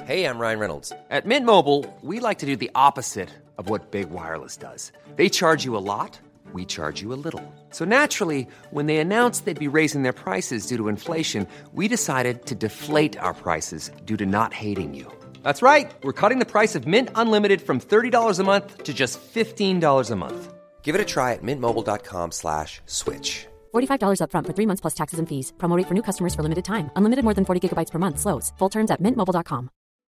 Hey, I'm Ryan Reynolds. At Mint Mobile, we like to do the opposite of what Big Wireless does. They charge you a lot, we charge you a little. So naturally, when they announced they'd be raising their prices due to inflation, we decided to deflate our prices due to not hating you. That's right. We're cutting the price of Mint Unlimited from $30 a month to just $15 a month. Give it a try at mintmobile.com/switch. $45 up front for 3 months plus taxes and fees. Promo rate for new customers for limited time. Unlimited more than 40 gigabytes per month. Slows full terms at mintmobile.com.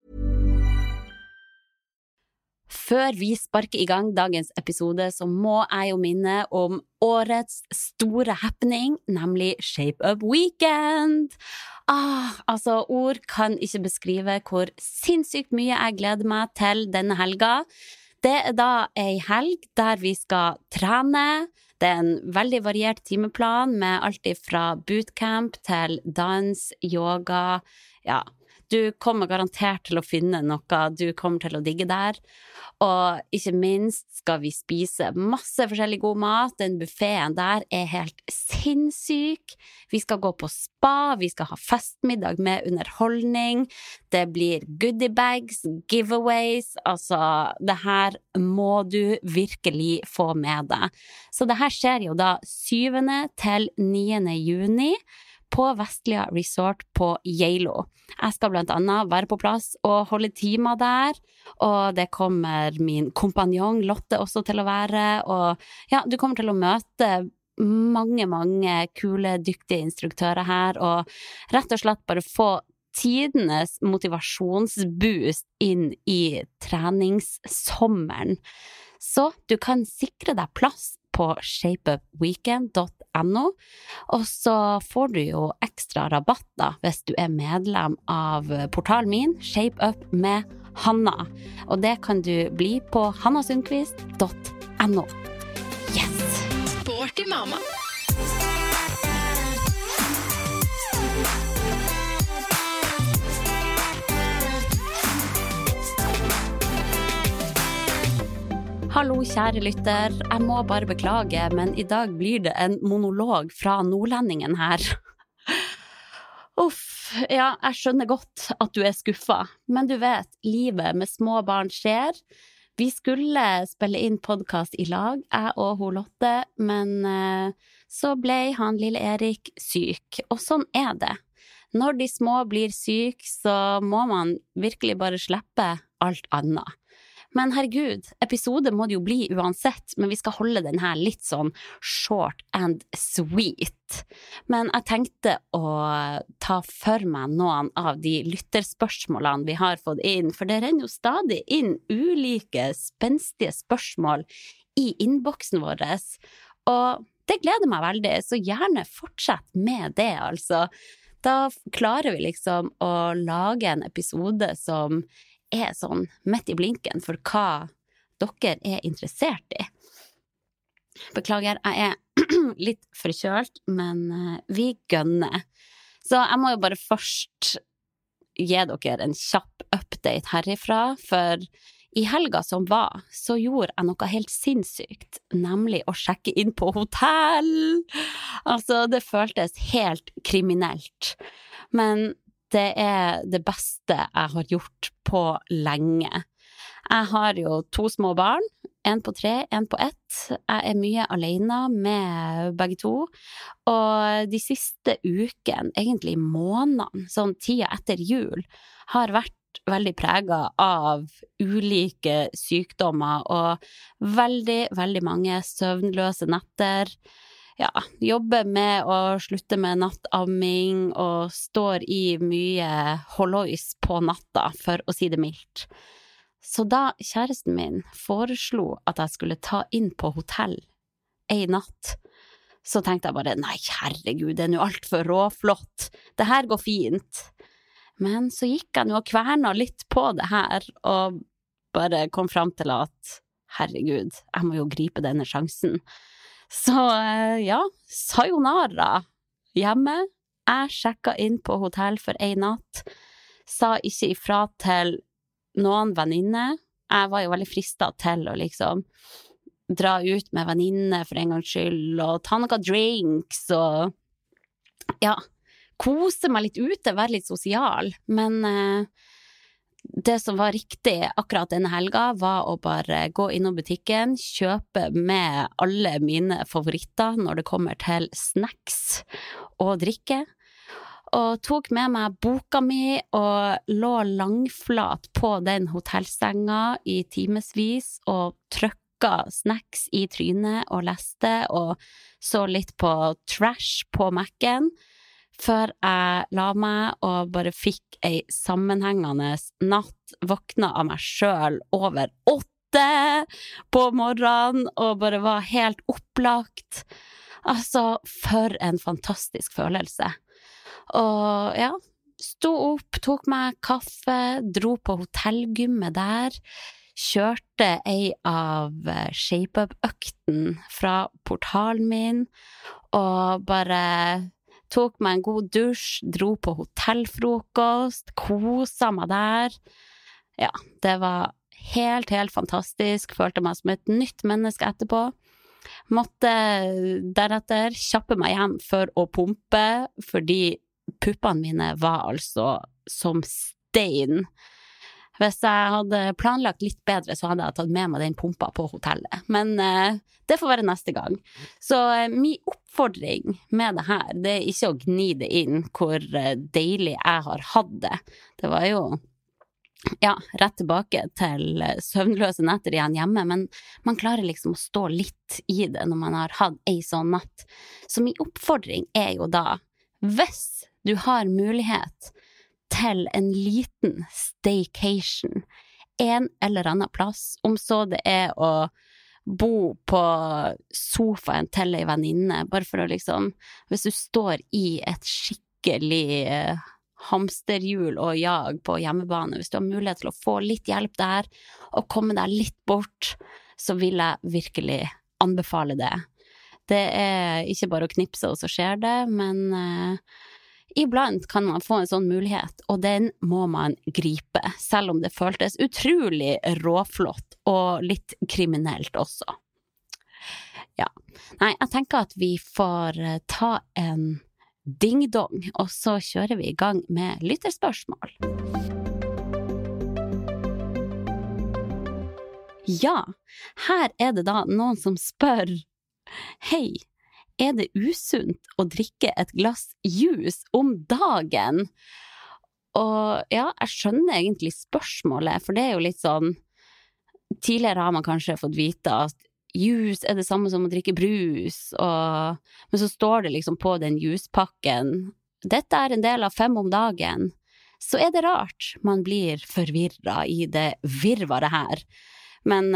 Før vi sparker I gang dagens episode, så må jeg jo minne om årets store happening, nemlig Shape Up Weekend. Altså, ord kan ikke beskrive hvor sinnssykt mye jeg gleder meg til denne helga. Det da en helg der vi skal trene. Det en veldig variert timeplan med alt fra bootcamp til dans, yoga, ja. Du kommer garantert til å finne noe du kommer til å digge der. Og ikke minst skal vi spise masse forskjellig god mat. Den buffeten der helt sinnssyk. Vi skal gå på spa, vi skal ha festmiddag med underholdning. Det blir goodie bags, giveaways. Altså, det her må du virkelig få med deg. Så det her skjer jo da 7. til 9. juni på Vestlia Resort på Geilo. Jeg skal blant annet være på plass og holde timer der, og det kommer min kompanjong Lotte også til å være, og ja, du kommer til å møte mange kule, dyktige instruktører her, og rett og slett bare få tidenes motivasjonsboost inn I treningssommeren. Så du kan sikre deg plass på shapeupweekend.no, og så får du jo ekstra rabatt da, hvis du medlem av portalen min, Shape Up med Hanna. Og det kan du bli på hannasundqvist.no. Yes! Sporty mamma. Hallo kjære lytter, jeg må bare beklage, men I dag blir det en monolog fra nordlendingen her. Uff, ja, jeg skjønner godt at du skuffet, men du vet, livet med små barn skjer. Vi skulle spille inn podcast I lag, jeg og hun Lotte, men så ble han lille Erik syk, og sånn det. Når de små blir syk, så må man virkelig bare slippe alt annet. Men herregud, episode må det jo bli uansett, men vi skal holde den her litt sånn short and sweet. Men jeg tenkte å ta for meg noen av de lytterspørsmålene vi har fått inn, for det renner jo stadig inn ulike spenstige spørsmål I innboksen vår, og det gleder meg veldig, så gjerne fortsett med det, altså. Da klarer vi liksom å lage en episode som sånn midt I blinken for hva dere interessert I. Beklager, jeg litt forkjølt, men vi gønner. Så jeg må jo bare først gi dere en kjapp update herifra, for I helga som var, så gjorde jeg noe helt sinnssykt, nemlig å sjekke inn på hotell. Altså, det føltes helt kriminelt. Men det det beste jeg har gjort på lenge. Jeg har jo 2 små barn, 1 på 3, 1 på 1. Jeg mye alene med begge 2, og de siste ukene, egentlig månedene, sånn tida etter jul, har vært veldig preget av ulike sykdommer, og veldig mange søvnløse netter. Ja, jobber med å slutte med nattamming og står I mye hollois på natta, for å si det mildt. Så da kjæresten min foreslo at jeg skulle ta inn på hotell en natt, så tenkte jeg bare, nei, herregud, det jo alt for råflott. Det her går fint. Men så gikk jeg nå og kverna litt på det her, og bare kom frem til at, herregud, jeg må jo gripe denne sjansen. Så ja, sayonara hjemme. Jeg sjekket inn på hotell for en natt, sa ikke ifra til noen venninner. Jeg var jo veldig fristet til å liksom dra ut med venninner for en gangs skyld, og ta noen drinks, og ja, kose meg litt ute, være litt sosial. Men det som var riktig akkurat denne helga var å bare gå innom butikken, kjøpe med alle mine favoritter når det kommer til snacks og drikke, og tok med meg boka mi og lå langflat på den hotellsenga i timesvis og trykka snacks i trynet og leste og så litt på trash på Mac-en før jeg la meg og bare fikk ei sammenhengende natt, våkna av meg selv over 8 på morgenen og bare var helt opplagt. Altså, for en fantastisk følelse. Og ja, sto opp, tok meg kaffe, dro på hotellgymmet der, kjørte ei av shape-up-økten fra portalen min, og bare tok meg en god dusj, dro på hotellfrokost, kosa meg der. Ja, det var helt fantastisk, følte meg som et nytt menneske etterpå. Måtte deretter kjappe meg hjem for å pumpe, fordi puppene mine var altså som stein. Hvis jeg hadde planlagt litt bedre, så hadde jeg tatt med meg den pumpa på hotellet. Men det får være neste gang. Så min oppfordring med det her, det er ikke å gni det inn hvor deilig jeg har hatt det. Det var jo rett tilbake til søvnløse netter igjen hjemme, men man klarer liksom å stå litt i det når man har hatt ei sånn natt. Så min oppfordring er jo da, hvis du har mulighet til en liten staycation, en eller annen plass, om så det er å bo på sofaen til en venninne, bare for å liksom, hvis du står i et skikkelig hamsterhjul og jag på hjemmebane, hvis du har mulighet til å få litt hjelp der, og komme deg litt bort, så vil jeg virkelig anbefale det. Det er ikke bare å knipse og så skjer det, men iblant kan man få en sånn mulighet, og den må man gripe, selv om det føltes utrolig råflott og litt kriminelt også. Ja, nei, jeg tenker at vi får ta en ding-dong, og så kjører vi i gang med lytterspørsmål. Ja, her er det da noen som spør, hei, er det usunt å drikke et glass juice om dagen? Og ja, jeg skjønner egentlig spørsmålet, for det er jo litt sånn, tidligere har man kanskje fått vite at juice er det samme som å drikke brus, men så står det liksom på den juicepakken, dette er en del av 5 om dagen, så er det rart man blir forvirret i det virvaret her. Men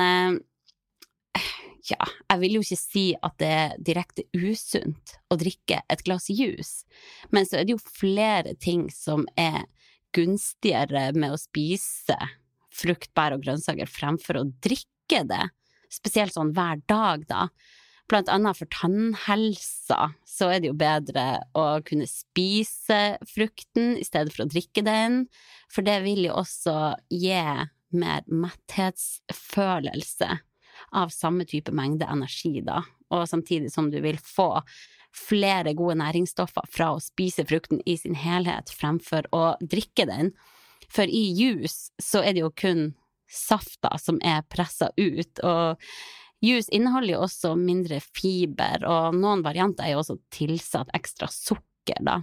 ja, jeg vil jo ikke si at det er direkte usunt å drikke et glass juice, men så er det jo flere ting som er gunstigere med å spise frukt, bær og grønnsaker fremfor å drikke det, spesielt sånn hver dag da. Blant annet for tannhelsa, så er det jo bedre å kunne spise frukten i stedet for å drikke den, for det vil jo også gi mer metthetsfølelse av samme type mengde energi da, og samtidig som du vil få flere gode næringsstoffer fra å spise frukten i sin helhet fremfor å drikke den. For i juice så er det jo kun safta som er presset ut, og juice inneholder jo også mindre fiber, og noen varianter er jo også tilsatt ekstra sukker da.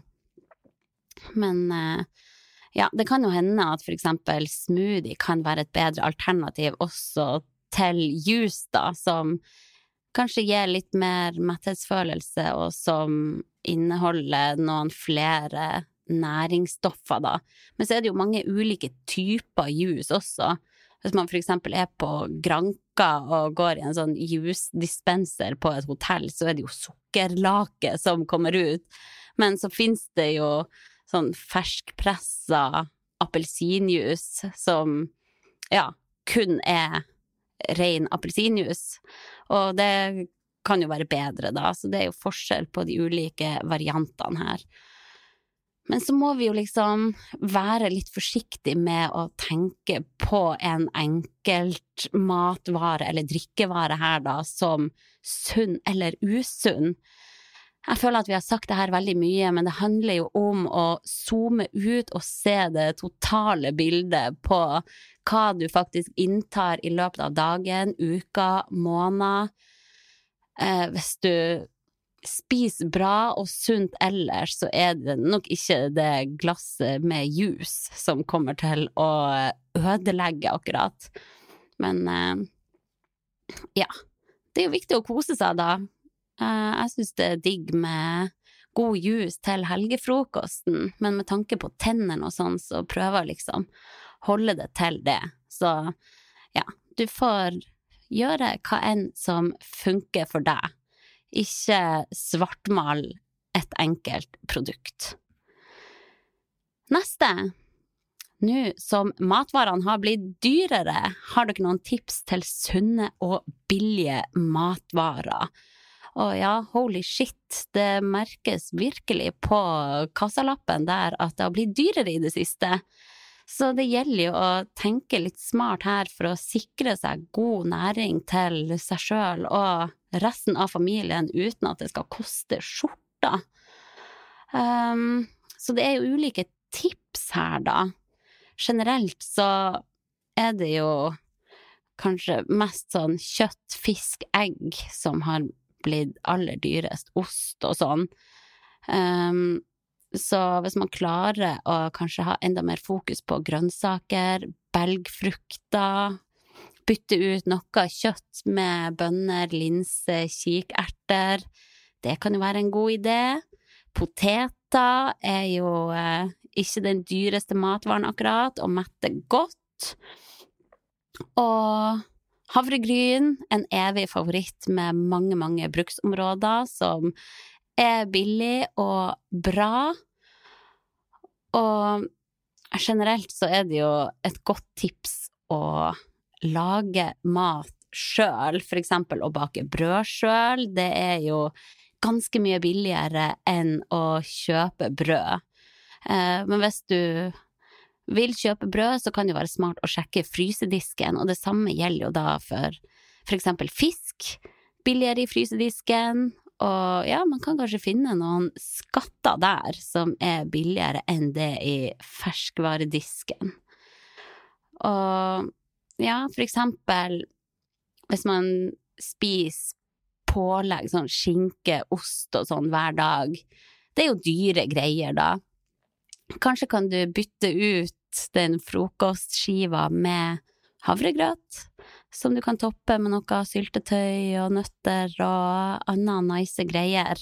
Men ja, det kan jo hende at for eksempel smoothie kan være et bedre alternativ også til juice da, som kanskje gir litt mer metthetsfølelse, og som inneholder noen flere næringsstoffer da. Men så er det jo mange ulike typer juice også. Hvis man for eksempel er på Granca og går i en sånn juice-dispenser på et hotell, så er det jo sukkerlake som kommer ut. Men så finnes det jo sånn ferskpressa appelsinjuice som, ja, kun er ren appelsinjuice, og det kan jo være bedre da, så det er jo forskjell på de ulike variantene her. Men så må vi jo liksom være litt forsiktig med å tenke på en enkelt matvare eller drikkevare her da, som sunn eller usunn. Jeg føler at vi har sagt det her veldig mye, men det handler jo om å zoome ut og se det totale bildet på hva du faktisk inntar i løpet av dagen, uka, måneder. Hvis du spiser bra og sunt ellers, så det nok ikke det glasset med juice som kommer til å ødelegge akkurat. Men ja, det jo viktig å kose seg da. Jeg synes det digg med god juice til helgefrokosten, men med tanke på tennene og sånn, så prøver jeg liksom holde det til det. Så ja, du får gjøre hva enn som funker for deg. Ikke svartmal et enkelt produkt. Neste. Nå som matvarene har blitt dyrere, har dere noen tips til sunne og billige matvarer? Og ja, holy shit, det merkes virkelig på kassalappen der at det har blitt dyrere i det siste. Så det gjelder jo å tenke litt smart her for å sikre seg god næring til seg selv og resten av familien uten at det skal koste skjorta. Så det jo ulike tips her da. Generelt så det jo kanskje mest sånn kjøtt, fisk, egg som har blitt aller dyrest, ost og sånn. Så hvis man klarer å kanskje ha enda mer fokus på grønnsaker, belgfrukter, bytte ut noe kjøtt med bønner, linse, kikerter, det kan jo være en god idé. Poteter jo ikke den dyreste matvaren akkurat, og metter godt. Og havregryn, en evig favoritt med mange, mange bruksområder som billig og bra. Og generelt så det jo et godt tips å lage mat selv, for eksempel å bake brød selv. Det jo ganske mye billigere enn å kjøpe brød. Men hvis du vil kjøpe brød, så kan det være smart å sjekke frysedisken, og det samme gjelder jo da for eksempel fisk, billigere i frysedisken, og ja, man kan kanskje finne noen skatter der som billigere enn det i ferskvaredisken. Og ja, for eksempel hvis man spiser pålegg, sånn skinke, ost og sånn hver dag, det jo dyre greier da. Kanskje kan du bytte ut den frokostskiva med havregrøt, som du kan toppe med noe syltetøy og nøtter og annet nice greier.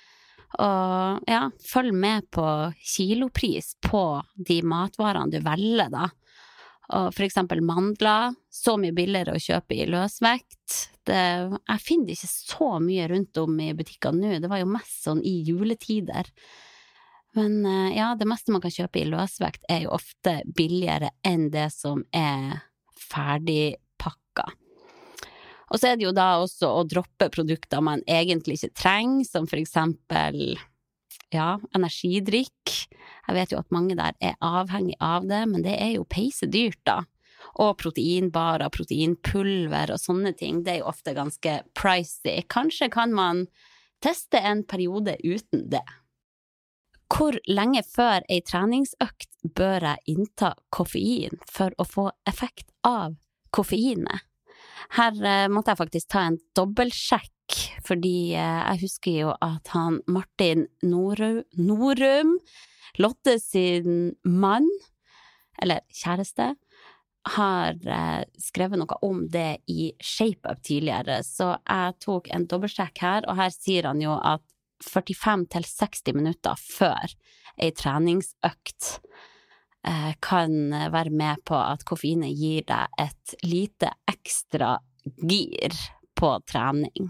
Og ja, følg med på kilopris på de matvarene du velger da. Og for eksempel mandler, så mye billigere å kjøpe i løsvekt. Jeg finner det ikke så mye rundt om i butikkene nå, det var jo mest sånn i juletider. Men ja, det meste man kan kjøpe i løsvekt jo ofte billigere enn det som ferdig pakka. Og så det jo da også å droppe produkter man egentlig ikke trenger, som for eksempel, ja, energidrikk. Jeg vet jo at mange der avhengig av det, men det jo peisedyrt da. Og proteinbarer, proteinpulver og sånne ting, det jo ofte ganske pricey. Kanskje kan man teste en periode uten det. Hvor lenge før en treningsøkt bør jeg innta koffein for å få effekt av koffeinet? Her måtte jeg faktisk ta en dobbeltsjekk, fordi jeg husker jo at han Martin Norum, Lotte sin mann, eller kjæreste, har skrevet noe om det i ShapeUp tidligere, så jeg tok en dobbeltsjekk her, og her sier han jo at 45 til 60 minutter før en treningsøkt kan være med på at koffeinet gir deg et lite ekstra gir på trening.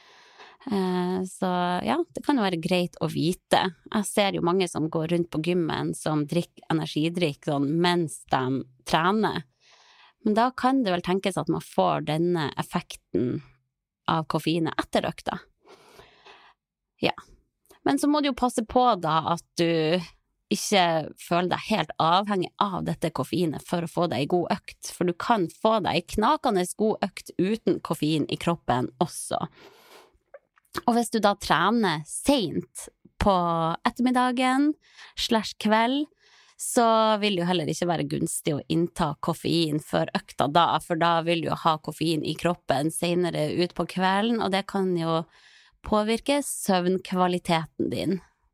Så ja, det kan jo være greit å vite. Jeg ser jo mange som går rundt på gymmen som drikker energidrikk sånn mens de trener. Men da kan det vel tenkes at man får denne effekten av koffeinet etter økta. Ja, men så må du jo passe på da at du ikke føler deg helt avhengig av dette koffeinet for å få deg en god økt, for du kan få deg en knakende god økt uten koffein i kroppen også. Og hvis du da trener sent på ettermiddagen / kveld, så vil det jo heller ikke være gunstig å innta koffein før økta da, for da vil du jo ha koffein i kroppen senere ut på kvelden, og det kan jo påvirke søvnkvaliteten din.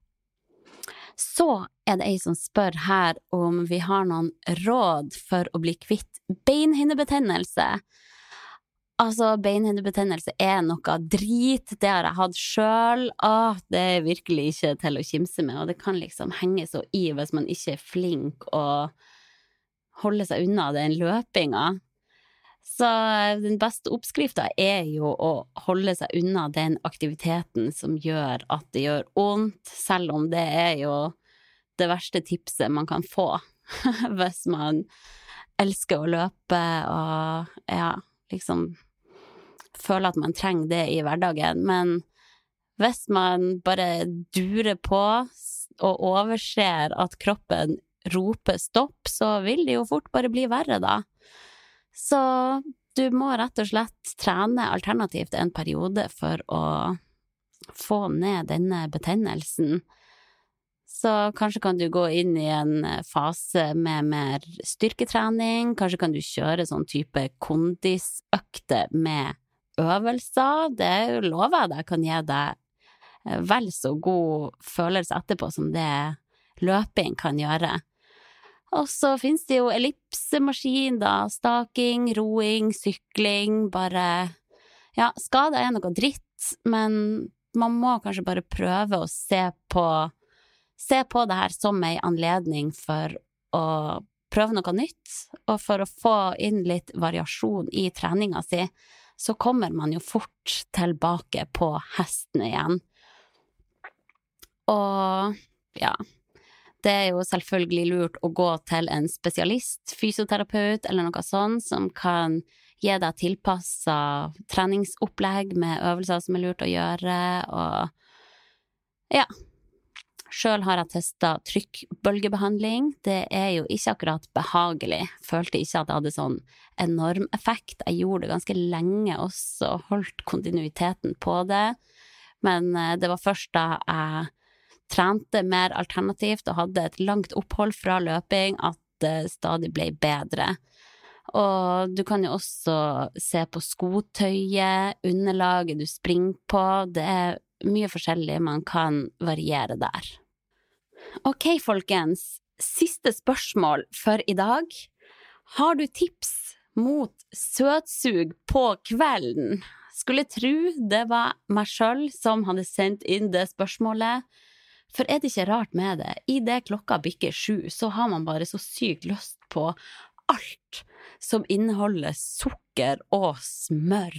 Så det ei som spør her om vi har noen råd for å bli kvitt beinhinnebetennelse. Altså, beinhinnebetennelse noe drit, det har jeg hatt selv. Det virkelig ikke til å kimse med, og det kan liksom henge så i hvis man ikke flink å holde seg unna den løpinga. Så den beste oppskriften jo å holde seg unna den aktiviteten som gjør at det gjør ondt, selv om det jo det verste tipset man kan få hvis man elsker å løpe og liksom føler at man trenger det i hverdagen. Men hvis man bare durer på og overser at kroppen roper stopp, så vil det jo fort bare bli verre da. Så du må rett og slett trene alternativt en periode for å få ned denne betennelsen. Så kanskje kan du gå inn i en fase med mer styrketrening, kanskje kan du kjøre sånn type kondisøkter med øvelser. Det lover jeg deg kan gi deg vel så god følelse etterpå som det løping kan gjøre. Og så finnes det jo ellipsemaskin da, staking, roing, sykling, bare, skade noe dritt, men man må kanskje bare prøve å se på det her som en anledning for å prøve noe nytt, og for å få inn litt variasjon i treninga si, så kommer man jo fort tilbake på hesten igjen. Og det jo selvfølgelig lurt å gå til en spesialist, fysioterapeut eller noe sånt, som kan gi deg tilpasset treningsopplegg med øvelser som lurt å gjøre, og selv har jeg testet trykkbølgebehandling. Det jo ikke akkurat behagelig. Følte ikke at det hadde sånn enorm effekt. Jeg gjorde det ganske lenge også, og holdt kontinuiteten på det, men det var først da jeg trente mer alternativt og hadde et langt opphold fra løping at det stadig ble bedre. Og du kan jo også se på skotøyet, underlaget du springer på, det mye forskjellig man kan variere der. Ok, folkens, siste spørsmål for i dag. Har du tips mot søtsug på kvelden? Skulle tro det var meg selv som hadde sendt inn det spørsmålet. For det ikke rart med det? I det klokka bikker 7, så har man bare så sykt lyst på alt som inneholder sukker og smør.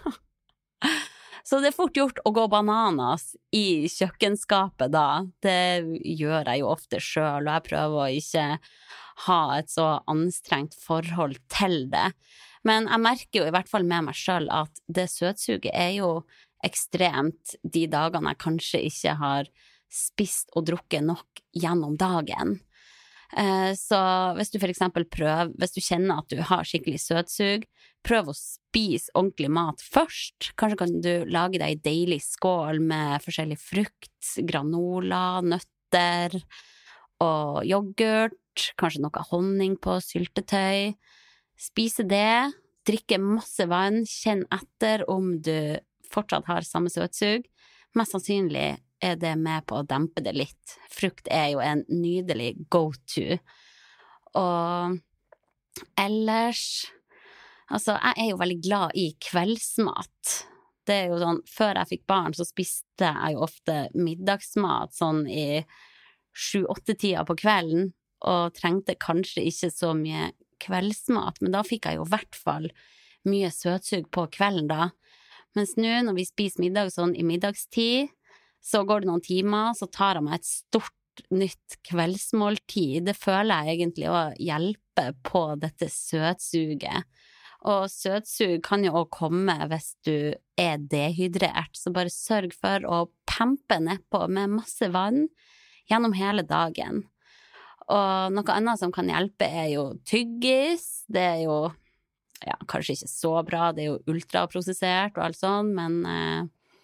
Så det fort gjort å gå bananas i kjøkkenskapet da. Det gjør jeg jo ofte selv, og jeg prøver å ikke ha et så anstrengt forhold til det. Men jeg merker jo i hvert fall med meg selv at det søtsuget jo ekstremt de dagene jeg kanskje ikke har spist og drukket nok gjennom dagen. Så hvis du for eksempel hvis du kjenner at du har skikkelig søtsug, prøv å spise ordentlig mat først. Kanskje kan du lage deg en deilig skål med forskjellig frukt, granola, nøtter og yoghurt, kanskje noe honning på syltetøy. Spise det, drikke masse vann, kjenn etter om du fortsatt har samme søtsug. Mest sannsynlig det med på å dempe det litt. Frukt jo en nydelig go-to. Og ellers, altså jeg jo veldig glad i kveldsmat. Det jo sånn, før jeg fikk barn så spiste jeg jo ofte middagsmat sånn i 7-8-tida på kvelden, og trengte kanskje ikke så mye kveldsmat, men da fikk jeg jo i hvert fall mye søtsug på kvelden da. Mens nå når vi spiser middag sånn i middagstid, så går det noen timer, så tar jeg meg et stort nytt kveldsmåltid. Det føler jeg egentlig å hjelpe på dette søtsuget. Og søtsug kan jo også komme hvis du dehydrert, så bare sørg for å pempe nedpå med masse vann gjennom hele dagen. Og noe annet som kan hjelpe jo tyggis. Det jo kanskje ikke så bra, det jo ultraprosessert og alt sånt, men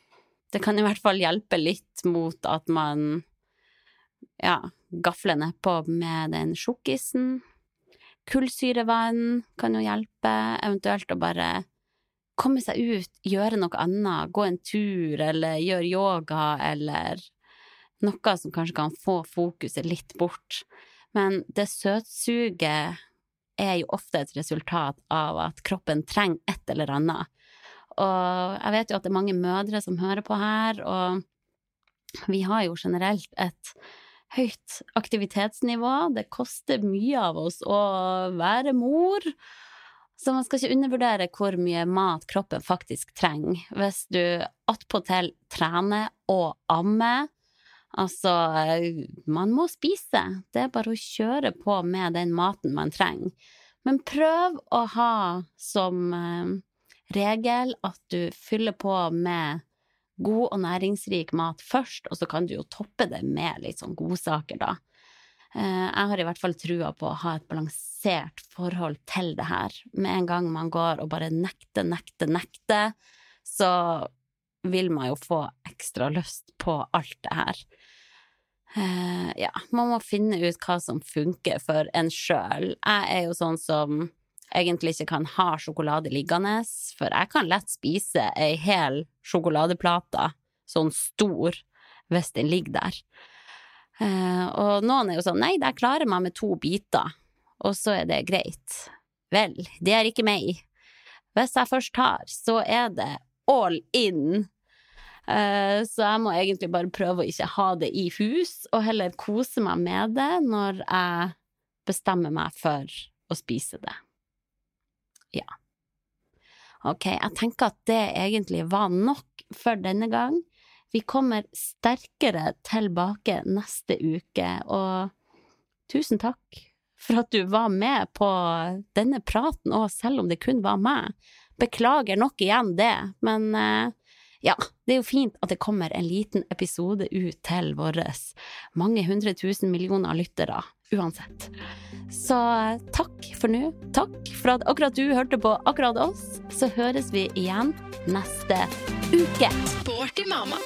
det kan i hvert fall hjelpe litt mot at man gafler nedpå med den sjokkisen. Kullsyrevann kan jo hjelpe, eventuelt å bare komme seg ut, gjøre noe annet, gå en tur, eller gjøre yoga, eller noe som kanskje kan få fokuset litt bort. Men det søtsuget er jo ofte et resultat av at kroppen trenger et eller annet. Og jeg vet jo at det er mange mødre som hører på her, og vi har jo generelt et høyt aktivitetsnivå. Det koster mye av oss å være mor, så man skal ikke undervurdere hvor mye mat kroppen faktisk trenger. Hvis du attpåtil trener og ammer, altså, man må spise. Det er bare å kjøre på med den maten man trenger. Men prøv å ha som regel at du fyller på med god og næringsrik mat først, og så kan du jo toppe det med litt sånn godsaker da. Jeg har i hvert fall trua på å ha et balansert forhold til det her. Med en gang man går og bare nekter, så vil man jo få ekstra lyst på alt det her. Man må finne ut hva som funker for en selv. Jeg er jo sånn som egentlig ikke kan ha sjokolade liggende, for jeg kan lett spise en hel sjokoladeplate, sånn stor, hvis den ligger der. Og noen er jo sånn, nei, der klarer man med 2 biter, og så er det greit. Vel, det er ikke meg. Hvis jeg først tar, så er det all in. Så jeg må egentlig bare prøve å ikke ha det i hus, og heller kose meg med det når jeg bestemmer meg for å spise det. Ja. Ok, jeg tenker at det egentlig var nok for denne gang. Vi kommer sterkere tilbake neste uke, og tusen takk for at du var med på denne praten, og selv om det kun var meg. Beklager nok igjen det, men det er jo fint at det kommer en liten episode ut til våres mange 100 000 millioner lyttere, uansett. Så takk for nå. Takk for at akkurat du hørte på akkurat oss. Så høres vi igjen neste uke. Sporty mamma.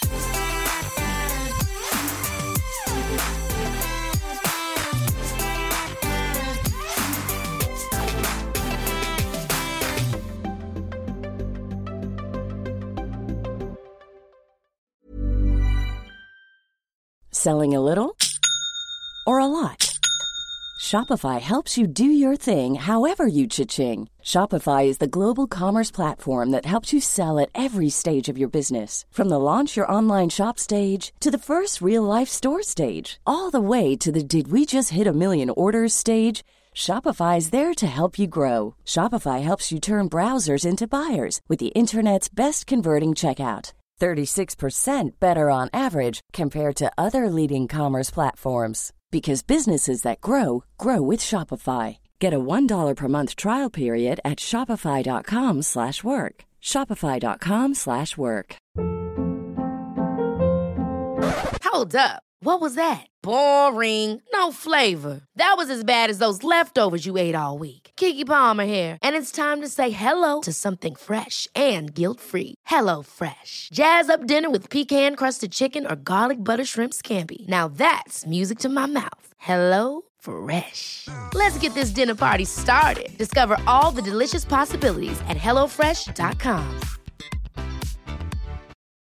Selling a little or a lot? Shopify helps you do your thing however you cha-ching. Shopify is the global commerce platform that helps you sell at every stage of your business. From the launch your online shop stage to the first real-life store stage, all the way to the did we just hit a million orders stage. Shopify is there to help you grow. Shopify helps you turn browsers into buyers with the internet's best converting checkout. 36% better on average compared to other leading commerce platforms. Because businesses that grow, grow with Shopify. Get a $1 per month trial period at shopify.com/work. Shopify.com/work. Hold up. What was that? Boring. No flavor. That was as bad as those leftovers you ate all week. Keke Palmer here, and it's time to say hello to something fresh and guilt-free. Hello Fresh. Jazz up dinner with pecan-crusted chicken or garlic butter shrimp scampi. Now that's music to my mouth. Hello Fresh. Let's get this dinner party started. Discover all the delicious possibilities at HelloFresh.com.